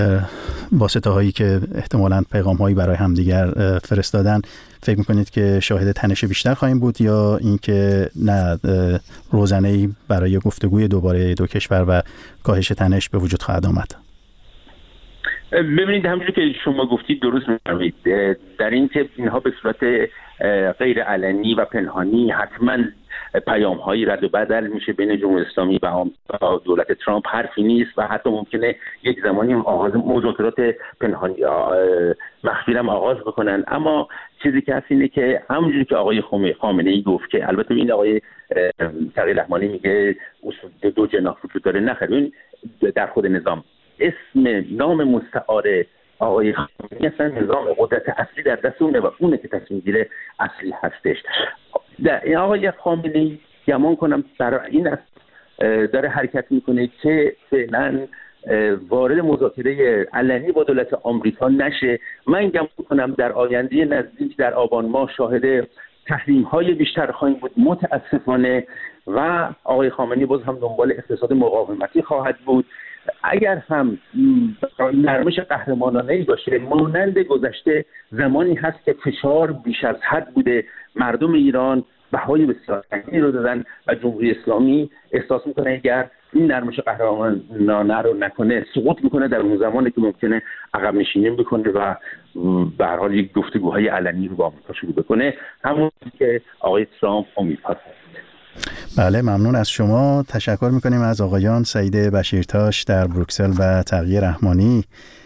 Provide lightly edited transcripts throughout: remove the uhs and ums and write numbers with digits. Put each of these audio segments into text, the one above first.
واسطه هایی که احتمالاً پیغام هایی برای همدیگر فرستادن، فکر میکنید که شاهد تنش بیشتر خواهیم بود یا اینکه نه روزنه‌ای برای گفتگوی دوباره دو کشور و کاهش تنش به وجود خواهد آمد؟ ببینید همونجوری که شما گفتید درست می‌فرمایید، در این که اینها به صورت غیر علنی و پنهانی حتما پیام‌هایی رد و بدل میشه بین جمهوری اسلامی و دولت ترامپ حرفی نیست و حتی ممکنه یک زمانی آغاز مذاکرات پنهانی مخفی هم آغاز بکنن. اما چیزی که هست اینه که همونجوری که آقای خامنه‌ای گفت که البته این آقای تقی رحمانی میگه اصول دو جناح وجود داره، نه خیلی در خود نظام نام مستعار آقای خامنه‌ای اصلا نظام قدرت اصلی در دست اونه و اونه که تصمیم گیره اصلی هستش. این آقای خامنه‌ای گمان کنم برای این است داره حرکت میکنه که فعلا وارد مذاکره علنی با دولت آمریکا نشه. من گمان کنم در آینده نزدیک در آبان ماه شاهد تحریم‌های بیشتر خواهیم بود متاسفانه و آقای خامنه‌ای باز هم دنبال اقتصاد مقاومتی خواهد بود. اگر هم نرمش قهرمانانه‌ای باشه مانند گذشته زمانی هست که فشار بیش از حد بوده، مردم ایران بهای بسیار سنگینی رو دادن و جمهوری اسلامی احساس میکنه اگر این نرمش قهرمانانه رو نکنه سقوط میکنه در اون زمانی که ممکنه عقب نشینی بکنه و به هر حال یک گفتگوهای علنی رو با آمریکا شروع بکنه، همون که آقای ترامپ امیدوار است. بله، ممنون از شما. تشکر میکنیم از آقایان سعید بشیرتاش در بروکسل و تقی رحمانی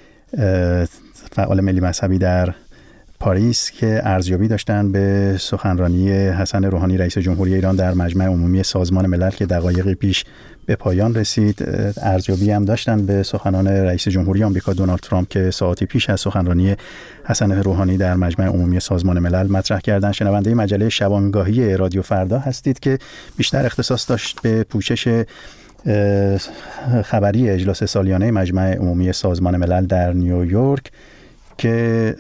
فعال ملی مذهبی در پاریس که ارزیابی داشتن به سخنرانی حسن روحانی رئیس جمهوری ایران در مجمع عمومی سازمان ملل که دقایقی پیش به پایان رسید. ارزیابی هم داشتن به سخنان رئیس جمهوری آمریکا دونالد ترامپ که ساعتی پیش از سخنرانی حسن روحانی در مجمع عمومی سازمان ملل مطرح کردن. شنونده مجله شبانگاهی رادیو فردا هستید که بیشتر اختصاص داشت به پوشش خبری اجلاس سالیانه مجمع عمومی سازمان ملل در نیویورک که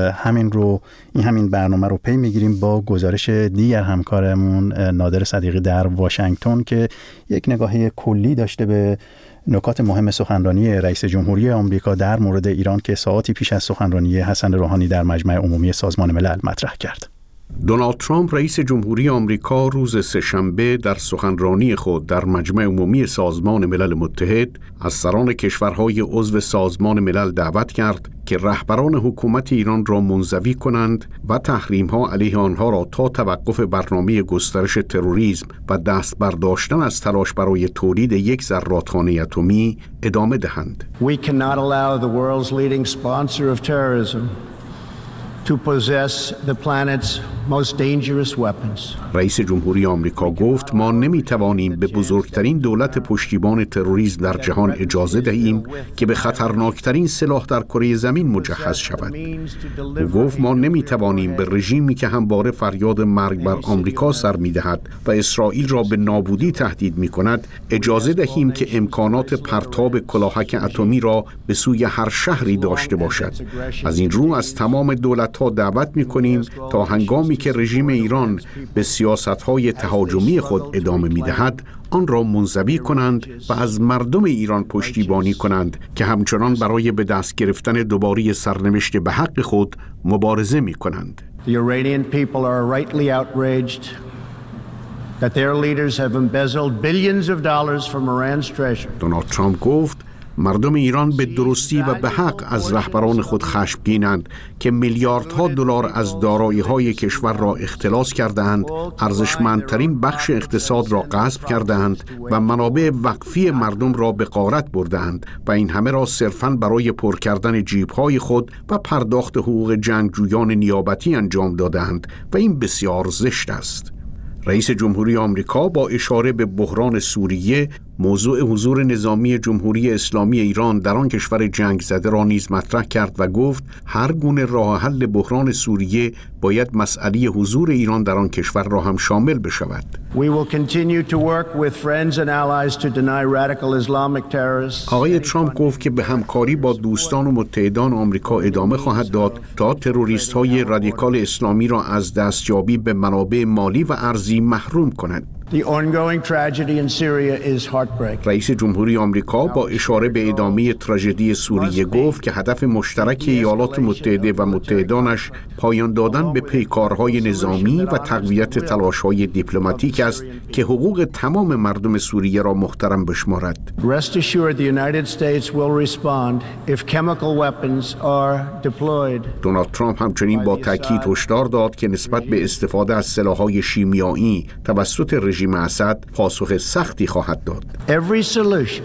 همین برنامه رو پی میگیریم با گزارش دیگر همکارمون نادر صدیقی در واشنگتن که یک نگاهی کلی داشته به نکات مهم سخنرانی رئیس جمهوری آمریکا در مورد ایران که ساعتی پیش از سخنرانی حسن روحانی در مجمع عمومی سازمان ملل مطرح کرد. دونالد ترامپ رئیس جمهوری آمریکا روز سه‌شنبه در سخنرانی خود در مجمع عمومی سازمان ملل متحد از سران کشورهای عضو سازمان ملل دعوت کرد که رهبران حکومت ایران را منزوی کنند و تحریم‌ها علیه آنها را تا توقف برنامه گسترش تروریسم و دست برداشتن از تلاش برای تولید یک زرادخانه اتمی ادامه دهند. We cannot allow the world's leading sponsor of terrorism to possess the planet's most dangerous weapons. رئیس جمهوری آمریکا گفت ما نمیتوانیم به بزرگترین دولت پشتیبان تروریسم در جهان اجازه دهیم که به خطرناکترین سلاح در کره زمین مجهز شود. او گفت ما نمیتوانیم به رژیمی که همواره فریاد مرگ بر آمریکا سر میدهد و اسرائیل را به نابودی تهدید میکند اجازه دهیم که امکانات پرتاب کلاهک اتمی را به سوی هر شهری داشته باشد. از این رو از تمام دولت‌ها دعوت میکنیم تا هنگامی که رژیم ایران به سیاست‌های تهاجمی خود ادامه می‌دهد آن را منزوی کنند و از مردم ایران پشتیبانی کنند که همچنان برای به دست گرفتن دوباره سرنوشت به حق خود مبارزه می‌کنند. The Iranian people are rightly outraged that their leaders have embezzled billions of dollars from Iran's treasury. دونالد ترامپ گفت مردم ایران به درستی و به حق از رهبران خود خشمگینند که میلیاردها دلار از دارایی‌های کشور را اختلاس کردند، ارزشمندترین بخش اقتصاد را غصب کردند و منابع وقفی مردم را به غارت بردند و این همه را صرفاً برای پر کردن جیب‌های خود و پرداخت حقوق جنگجویان نیابتی انجام دادند و این بسیار زشت است. رئیس جمهوری آمریکا با اشاره به بحران سوریه موضوع حضور نظامی جمهوری اسلامی ایران در آن کشور جنگ زده را نیز مطرح کرد و گفت هر گونه راه حل بحران سوریه باید مسئله حضور ایران در آن کشور را هم شامل بشود. آقای ترامپ گفت که به همکاری با دوستان و متحدان آمریکا ادامه خواهد داد تا تروریست‌های رادیکال اسلامی را از دستیابی به منابع مالی و ارزی محروم کند. The ongoing tragedy in Syria is heartbreaking. رئیس جمهوری آمریکا با اشاره به ادامه تراژدی سوریه گفت که هدف مشترک ایالات متحده و متحدانش پایان دادن به پیکارهای نظامی و تقویت تلاش‌های دیپلماتیک است که حقوق تمام مردم سوریه را محترم بشمارد. Rest assured the United States will respond if chemical weapons are deployed. دونالد ترامپ همچنین با تاکید هشدار داد که نسبت به استفاده از سلاح‌های شیمیایی توسط رژیم اسد پاسخ سختی خواهد داد. Every solution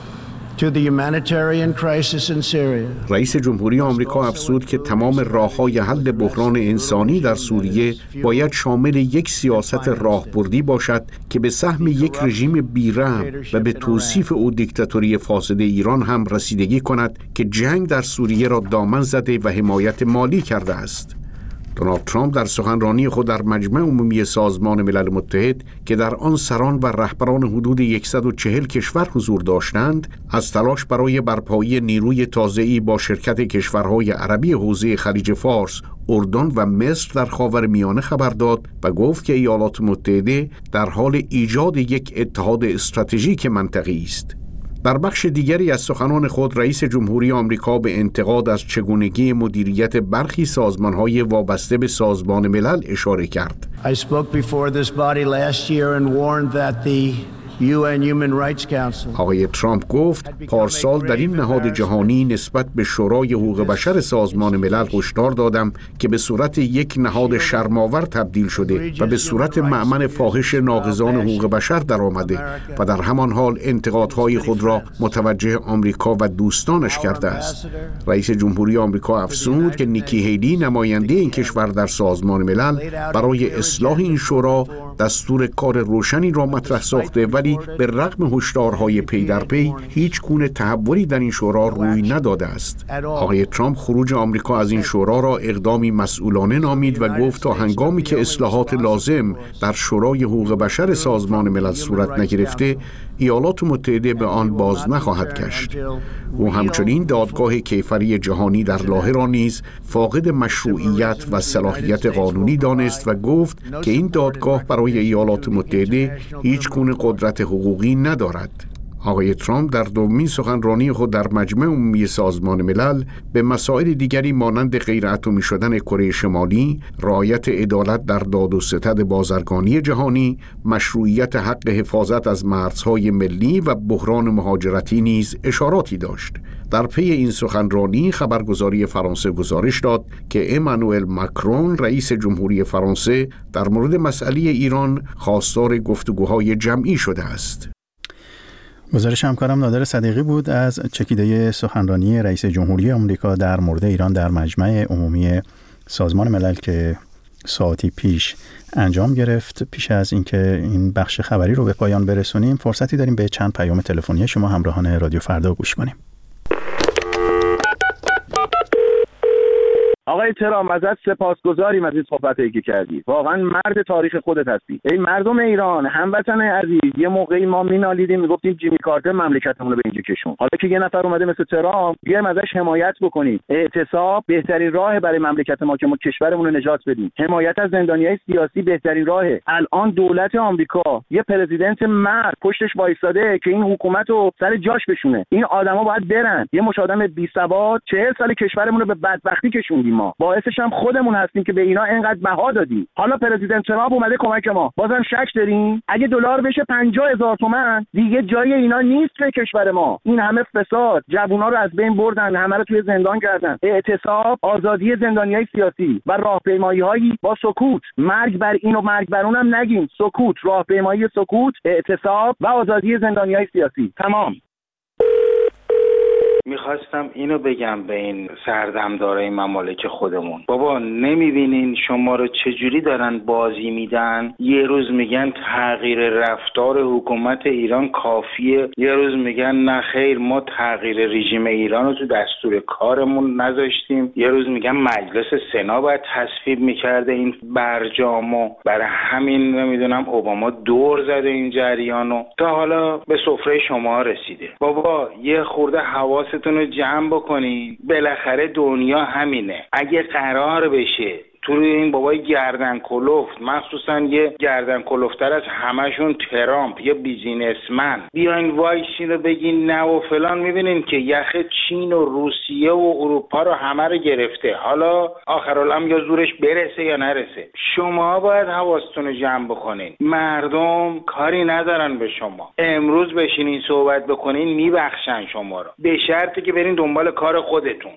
to the humanitarian crisis in Syria. رئیس جمهوری آمریکا افزود که تمام راه‌های حل بحران انسانی در سوریه باید شامل یک سیاست راهبردی باشد که به سهم یک رژیم بی‌رحم و به توصیف او دیکتاتوری فاسد ایران هم رسیدگی کند که جنگ در سوریه را دامن زده و حمایت مالی کرده است. دونالد ترامپ در سخنرانی خود در مجمع عمومی سازمان ملل متحد که در آن سران و رهبران حدود 140 کشور حضور داشتند، از تلاش برای برپایی نیروی تازه‌ای با شرکت کشورهای عربی حوزه خلیج فارس، اردن و مصر در خاورمیانه خبر داد و گفت که ایالات متحده در حال ایجاد یک اتحاد استراتژیک منطقه‌ای است. در بخش دیگری از سخنان خود رئیس جمهوری آمریکا به انتقاد از چگونگی مدیریت برخی سازمان‌های وابسته به سازمان ملل اشاره کرد. I spoke before this body last year and warned that the UN Human Rights Council. آقای ترامپ گفت پارسال در این نهاد جهانی نسبت به شورای حقوق بشر سازمان ملل هشدار دادم که به صورت یک نهاد شرم‌آور تبدیل شده و به صورت مأمن فاحش ناقضان حقوق بشر درآمده و در همان حال انتقادهای خود را متوجه آمریکا و دوستانش کرده است. رئیس جمهوری آمریکا افزود که نیکی هیلی نماینده این کشور در سازمان ملل برای اصلاح این شورا دستور کار روشنی را مطرح ساخته، ولی به رغم هشدارهای پی در پی هیچ گونه تحولی در این شورا روی نداده است. آقای ترامپ خروج آمریکا از این شورا را اقدامی مسئولانه نامید و گفت تا هنگامی که اصلاحات لازم در شورای حقوق بشر سازمان ملل صورت نگرفته، ایالات متحده به آن باز نخواهد گشت. او همچنین دادگاه کیفری جهانی در لاهه را نیز فاقد مشروعیت و صلاحیت قانونی دانست و گفت که این دادگاه برای ایالات متحده هیچ گونه قدرت حقوقی ندارد. آقای ترامپ در دومین سخنرانی خود در مجمع عمومی سازمان ملل به مسائل دیگری مانند غیر اتمی شدن کره شمالی، رعایت عدالت در داد و ستد بازرگانی جهانی، مشروعیت حق حفاظت از مرزهای ملی و بحران مهاجرتی نیز اشاراتی داشت. در پی این سخنرانی خبرگزاری فرانسه گزارش داد که امانوئل ماکرون رئیس جمهوری فرانسه در مورد مسئله ایران خواستار گفتگوهای جمعی شده است. گزارش همکارم نادر صدیقی بود از چکیده سخنرانی رئیس جمهوری آمریکا در مورد ایران در مجمع عمومی سازمان ملل که ساعتی پیش انجام گرفت. پیش از اینکه این بخش خبری رو به پایان برسونیم، فرصتی داریم به چند پیام تلفنی شما همراهان رادیو فردا گوش کنیم. آقای ترامپ ازت سپاسگزاریم از این صحبتی که کردی. واقعا مرد تاریخ خودت هستی. ای مردم ایران، هموطن عزیز، یه موقعی ما مینالیدیم میگفتیم جیمی کارتر مملکتمون رو به اینجا کشون. حالا که یه نفر اومده مثل ترامپ، بیایم ازش حمایت بکنیم. اعتصاب بهترین راه برای مملکت ما که ما کشورمون رو نجات بدیم. حمایت از زندانیای سیاسی بهترین راهه. الان دولت آمریکا یه پرزیدنت مرد پشتش وایساده که این حکومت رو سر جاش بشونه. این آدما باید برن. یه مش آدم بی‌ثبات 40 سال کشورمون رو به بدبختی کشوندیم. ما باعثش هم خودمون هستیم که به اینا اینقدر بها دادیم. حالا پرزیدنت ترامپ اومده کمک ما، بازم شک داریم اگه دلار بشه 50,000 تومان دیگه جای اینا نیست به کشور ما. این همه فساد، جوونا رو از بین بردن، همه رو توی زندان کردن. اعتصاب، آزادی زندانیای سیاسی و راهپیمایی‌هایی با سکوت، مرگ بر این و مرگ بر اونم نگیم، سکوت، راهپیمایی سکوت، اعتصاب و آزادی زندانیای سیاسی. تمام. میخواستم اینو بگم به این سردمدارای ممالک خودمون، بابا نمیبینین شما رو چجوری دارن بازی میدن؟ یه روز میگن تغییر رفتار حکومت ایران کافیه، یه روز میگن نه خیر ما تغییر رژیم ایران رو تو دستور کارمون نذاشتیم، یه روز میگن مجلس سنا باید تصویب میکرده این برجامو، برای همین نمیدونم اوباما دور زده این جریانو تا حالا به سفره شما رسیده. بابا یه خورده حواستون رو جمع بکنین، بالاخره دنیا همینه. اگه قرار بشه تو این بابای گردن کلفت، مخصوصا یه گردن کلفتر از همشون ترامپ، یه بیزینسمن، بیاین وایسین رو بگین نه و فلان، میبینین که یخ چین و روسیه و اروپا رو همه رو گرفته. حالا آخرالامر یا زورش برسه یا نرسه، شما باید حواستون رو جمع بکنین. مردم کاری ندارن به شما. امروز بشینین صحبت بکنین میبخشن شما رو، به شرطی که برین دنبال کار خودتون.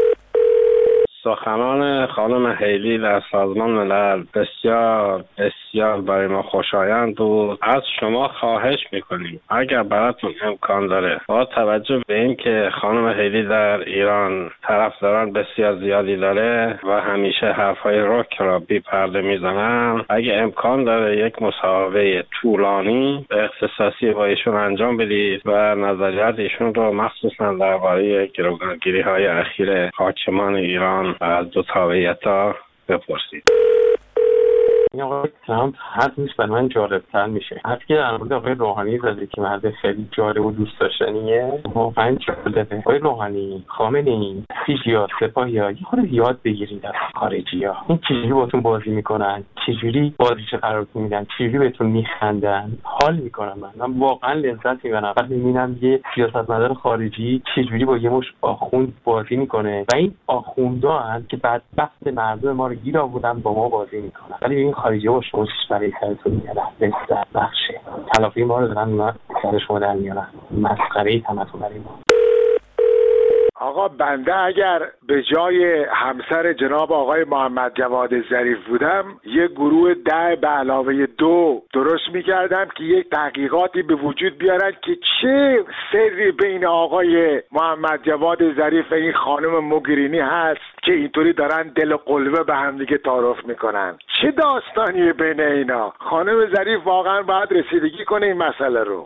سخنان خانم هیلی در سازمان ملل بسیار بسیار برای ما خوشایند و از شما خواهش میکنیم اگر براتون امکان داره، با توجه به این که خانم هیلی در ایران طرفداران بسیار زیادی داره و همیشه حرفهای رک را بی پرده میزنن، اگه امکان داره یک مصاحبه طولانی اختصاصی با ایشون انجام بدید و نظریات ایشون رو مخصوصا درباره گروگانگیری های اخیر حاکمان ایران از دو تابعیت‌ها بپرسید. این آقای ترامپ حرفش برای من جالب‌تر میشه. حرفی که در مورد آقای روحانی زده که مرد خیلی جالب و دوست داشتنیه، واقعا جالبه. آقای روحانی، خامنه‌ای، سیفیا، سپاهیا، یه خورده یاد بگیرید از خارجی‌ها. این چجوری باهاتون بازی میکنن، چجوری بازیش قرارتون میدن، چجوری بهتون میخندن، حال میکنم. من واقعا لذت میبرم وقتی میبینم یه سیاستمدار خارجی چجوری با یه مش آخوند بازی میکنه و این آخوندا هستن که بدبخت مردم ما رو گیر آوردن با ما بازی میکنن. ولی این خارجی‌ها با شما برای سرتون میارن، لذت بخشه. تلافی ما رو دارن سر شما در میارن. مسخره تمتون برای ما. آقا بنده اگر به جای همسر جناب آقای محمد جواد ظریف بودم، یه گروه 10 به علاوه 2 درست میکردم که یک تحقیقاتی به وجود بیارن که چه سری بین آقای محمد جواد ظریف و این خانم موگرینی هست که اینطوری دارن دل و قلبه به هم دیگه تعارف میکنن. چه داستانیه بین اینا؟ خانم ظریف واقعا باید رسیدگی کنه این مسئله رو.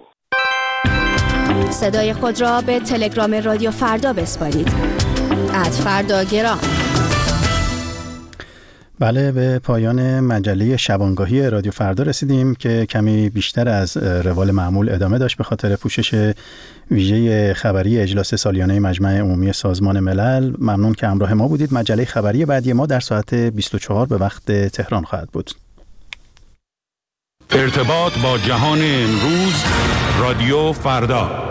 صدای خود را به تلگرام رادیو فردا بسپارید. @فرداگرام. بله، به پایان مجله شبانگاهی رادیو فردا رسیدیم که کمی بیشتر از روال معمول ادامه داشت به خاطر پوشش ویژه خبری اجلاس سالیانه مجمع عمومی سازمان ملل. ممنون که همراه ما بودید. مجله خبری بعدی ما در ساعت 24 به وقت تهران خواهد بود. ارتباط با جهان امروز، رادیو فردا.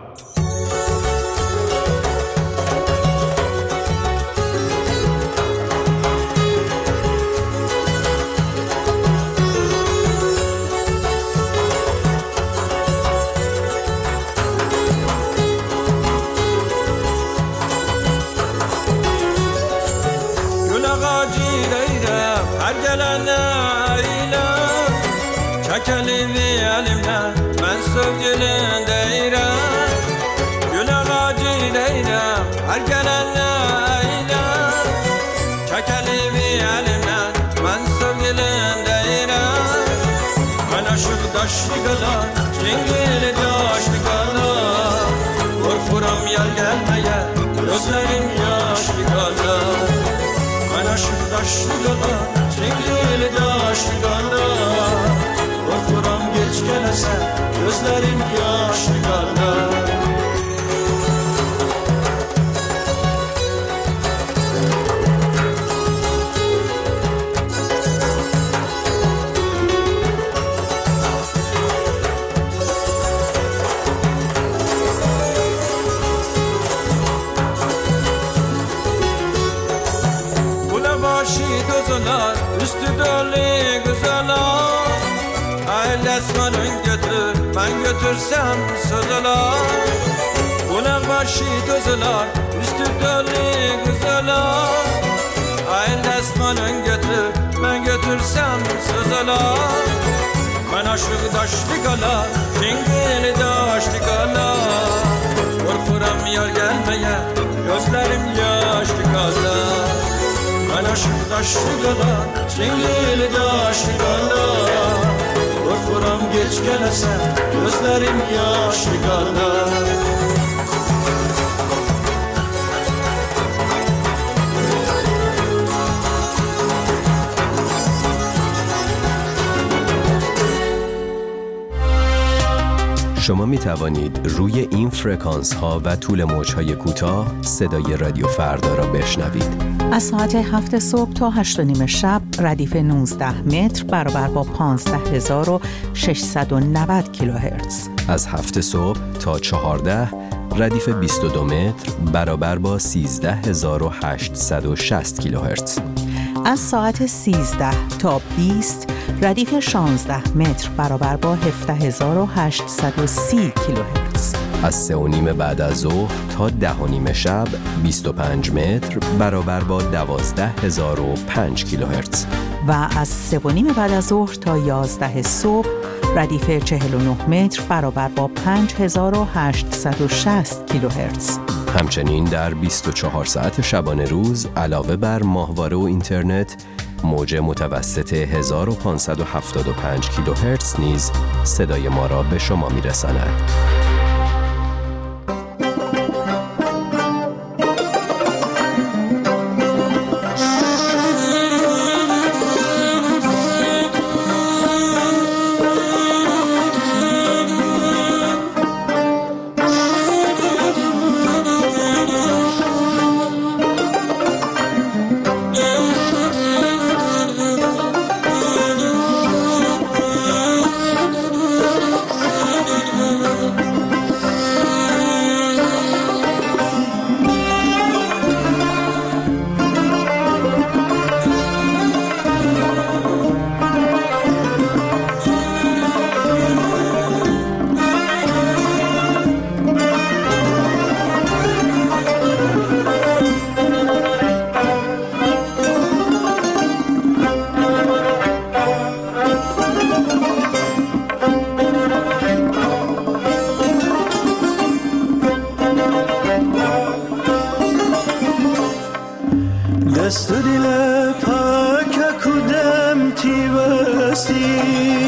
Gözlerim yaşlı kaldı. Bu ne başı gözler, üstü dolu güzeller. Ailesmanın götür, ben götürsem sözler. Bu ne başı gözler, üstü dolu güzeller. Ailesmanın götür, ben götürsem sözler. Ben aşık daşlı kala, cingili daşlı kala. Korkuram yar gelmeye, gözlerim yaşlı kala. Ben aşık daşlı kala, cingili daşlı kala. Korkuram geç gelese, gözlerim yaşlı kala. شما می توانید روی این فرکانس ها و طول موج های کوتاه صدای رادیو فردا را بشنوید. از ساعت 7 صبح تا 8:30 شب ردیف 19 متر برابر با 15690 کیلوهرتز. از 7 صبح تا 14 ردیف 22 متر برابر با 13860 کیلوهرتز. از ساعت 13 تا 20 ردیف 16 متر برابر با 17830 کیلوهرتز. از 3:30 بعد از ظهر تا 10:30 شب 25 متر برابر با 12005 کیلوهرتز. و از 3:30 بعد از ظهر تا 11 صبح ردیف 49 متر برابر با 5860 کیلوهرتز. همچنین در 24 ساعت شبانه روز علاوه بر ماهواره و اینترنت، موج متوسط 1575 کیلوهرتز نیز صدای ما را به شما می‌رساند. دست دل پاک کودم تی بستی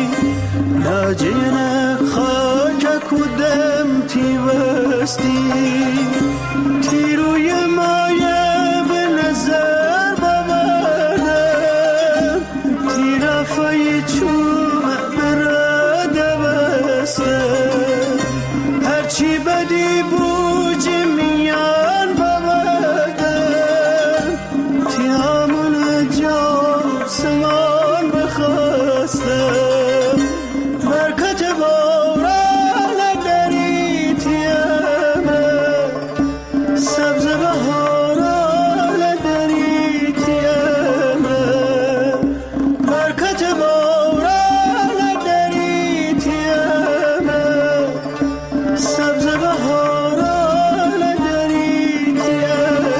ناجین خاک کودم تی بستی تی روی مایه به نظر ببردم تی رفای چوم براده بستم هرچی بدی بوج میان ببردم تی همون جا سمان بخواستم برکت باران دری تیمه سبز بهاران دری تیمه برکت باران دری تیمه سبز بهاران دری تیمه.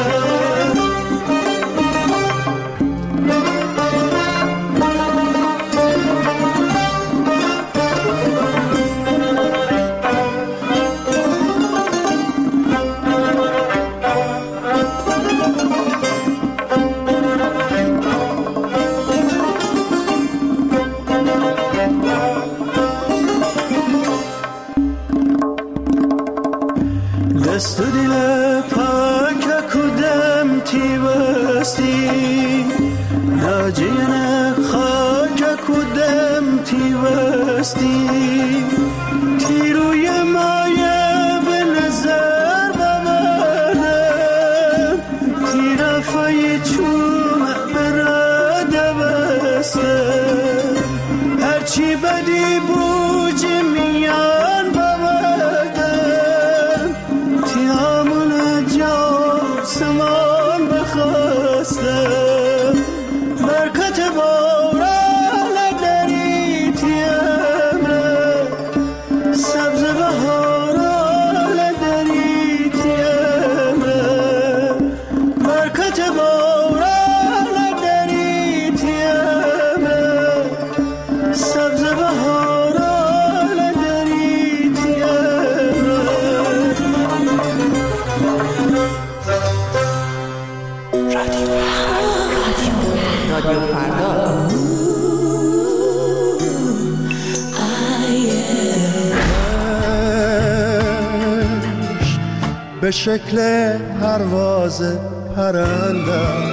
دست دل پاک کودم تی بستی ناجین خاک کودم تی بستی تی روی مایه به نظر ببردم تی رفای چوم براده بستم هرچی بدی بوج میان ببردم تی همون جا سمان بخواستم برکت باران دری تیمه سبز بهاران دری تیمه برکت باران دری تیمه سبز بهاران دری تیمه. رادیو فردا. به شکل پرواز پرنده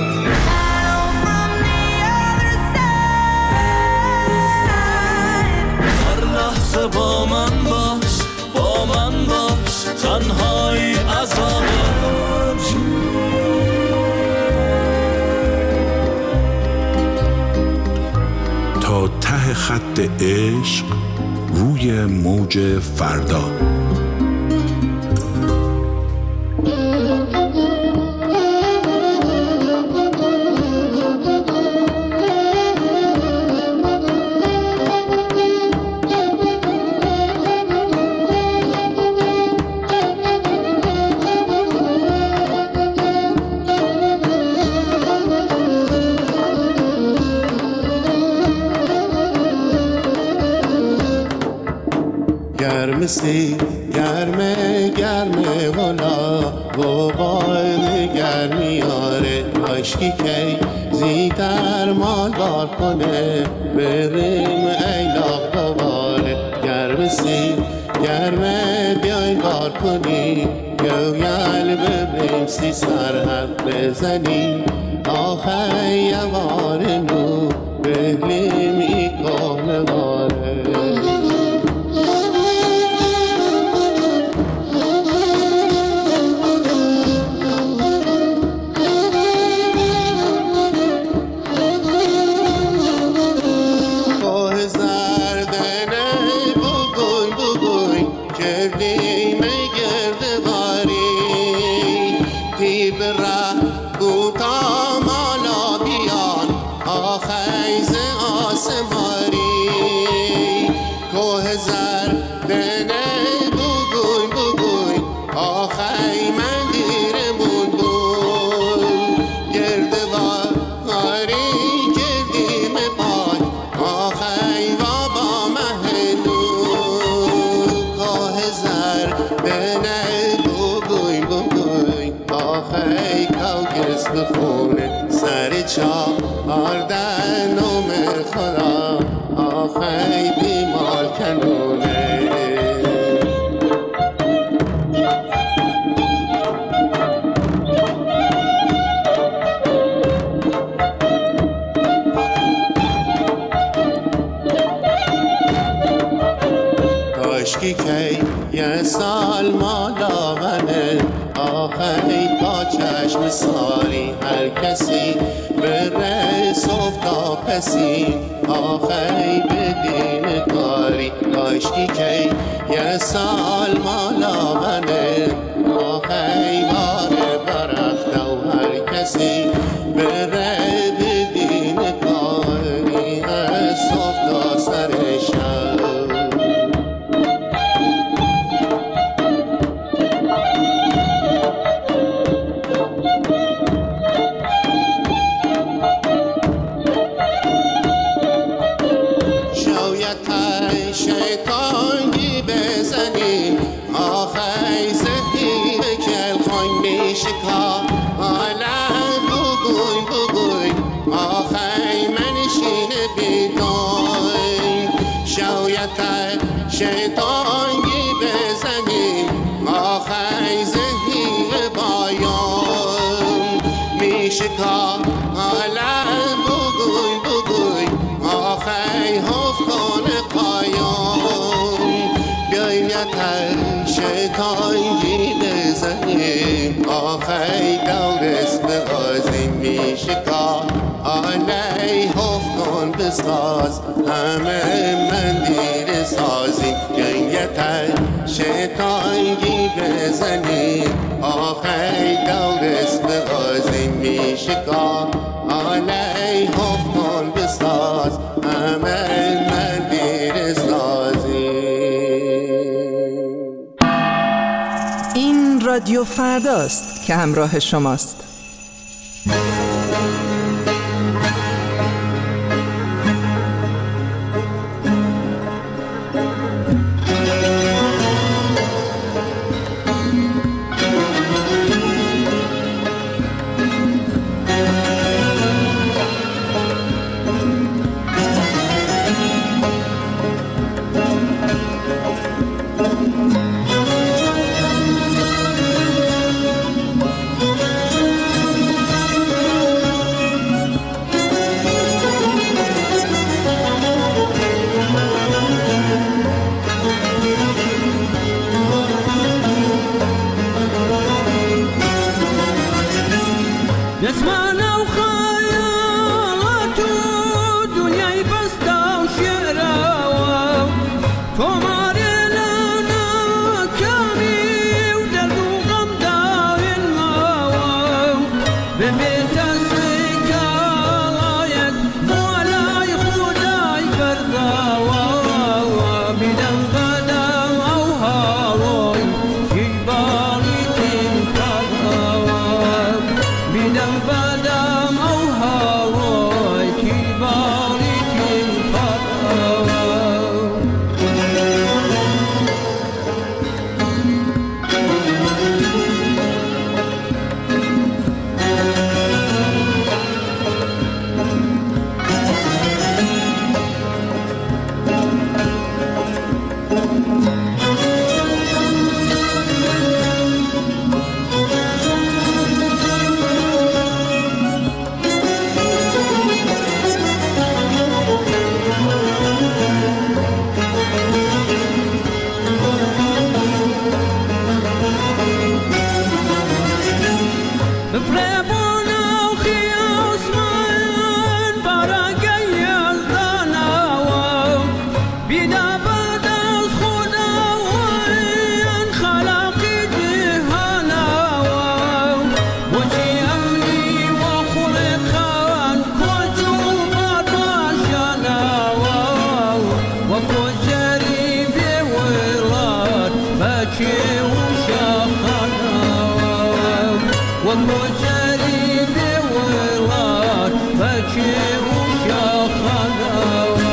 هر لحظه با من باش تنهایی عذابه. تا ته خط عشق روی موج فردا. گرمسی گرمه گرمه والا و باید گرمی آره عشقی که زیدر مال بار کنه بریم ایلاق دواره. گرمسی گرمه بیای بار کنی گویل ببریم سی سرحد بزنی آخه یوار نو بهلیم ای کهنه واره. سر چهاردن نوم خدا آخی بیمال کنونه. کاشکی که یه سال مالا غنه آخی تا چشم ساری هر کسی بره صبح تا پسی آخی بدین کاری. کاشکی که یه سال مالا غنه آخی باره برخته و هر کسی بره بدین کاری از صبح تا سر شب. شیطانی بزنیم آخی زهیر بایان میشکا عالم بگوی آخی حف کن قایان. بیایم یکر شیطانی بزنیم آخی دورست بغازیم میشکا علی حف کن بساز همه مندیر سازیم. جنگتر شیطانی بزنیم آخی دورست بغازیم میشکا علی حف کن بساز همه مندیر سازیم. این رادیو فرداست که همراه شماست. نسمعنا وخيالات دنياي بستا وشعرا كماري لنا كامي ودرد وغم داين ماوا ببيت السكالايك ولاي خداي فرضاوا بدم بدم او هاروي يبالي تنكاوا بدم بدم او هاروي يبالي تنكاوا بفربونا وخياس من برقي الضناوة بدا بدل خداوين خلاقي جهناوة وجي أمني وخلقان كوجوب الرشناوة وكو جريبي ولاد بكي وشخناوة وكو جريبي ولاد بكي وشخناوة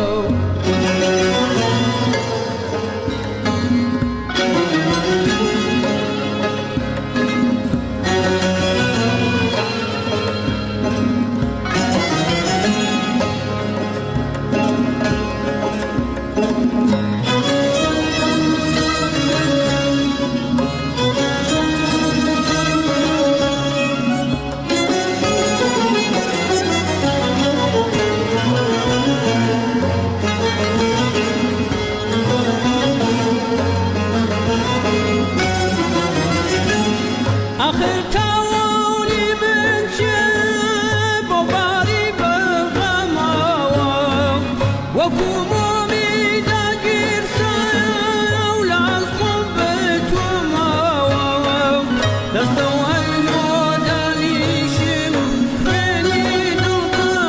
آخر توانی من چه بباری بغماوم و کومومی دگیر ساول از قلب تو ماوم دستو اینو دلیشم خیلی دل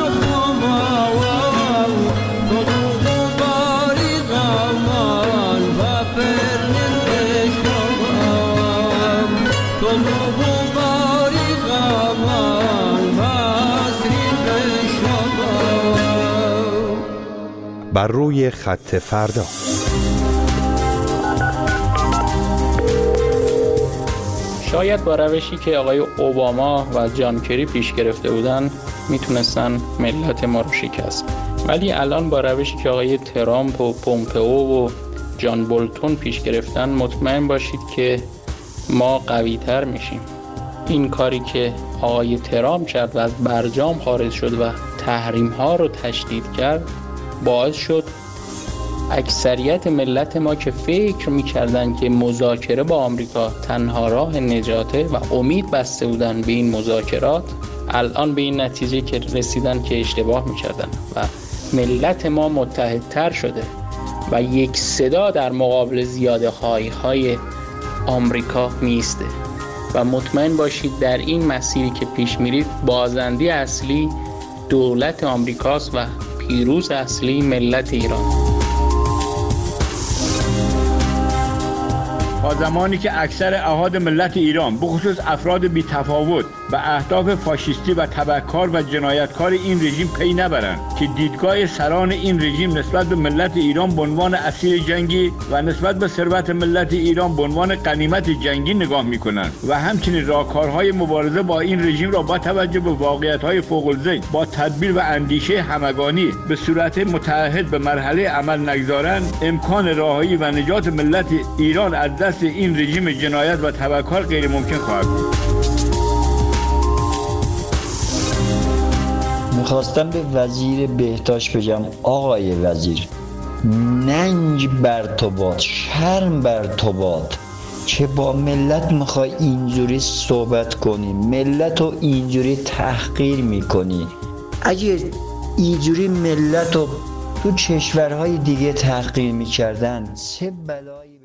بخماوم تو بباری غمان و پرنن بشماوم تو باری غمان بسری بشماوم. بر روی خط فردا. شاید با روشی که آقای اوباما و جان کری پیش گرفته بودن میتونستن ملت ما رو شکست، ولی الان با روشی که آقای ترامپ و پومپئو و جان بولتون پیش گرفتن مطمئن باشید که ما قوی تر میشیم. این کاری که آقای ترامپ کرد و از برجام خارج شد و تحریم ها رو تشدید کرد باعث شد اکثریت ملت ما که فکر میکردن که مذاکره با آمریکا تنها راه نجاته و امید بسته بودن به این مذاکرات، الان به این نتیجه که رسیدن که اشتباه میکردن و ملت ما متحدتر شده و یک صدا در مقابل زیاده‌خواهی های آمریکا میسته و مطمئن باشید در این مسیری که پیش میرید بازنده اصلی دولت آمریکاست و پیروز اصلی ملت ایران. تا زمانی که اکثر احاد ملت ایران بخصوص افراد بی تفاوت و اهداف فاشیستی و تبهکار و جنایتکار این رژیم پی نبرند که دیدگاه سران این رژیم نسبت به ملت ایران به عنوان اسیر جنگی و نسبت به ثروت ملت ایران به عنوان غنیمت جنگی نگاه می‌کنند و همچنین راهکارهای مبارزه با این رژیم را با توجه به واقعیت‌های فوق‌الذکر با تدبیر و اندیشه همگانی به صورت متعهد به مرحله عمل نگذارند، امکان رهایی و نجات ملت ایران از دست این رژیم جنایت و تبهکار غیر ممکن خواهد بود. میخواستم به وزیر بهداشت بگم آقای وزیر، ننگ بر تو باد، شرم بر تو باد که با ملت میخوای اینجوری صحبت کنی، ملت رو اینجوری تحقیر میکنی. اگه اینجوری ملت رو تو کشورهای دیگه تحقیر میکردن چه بلایی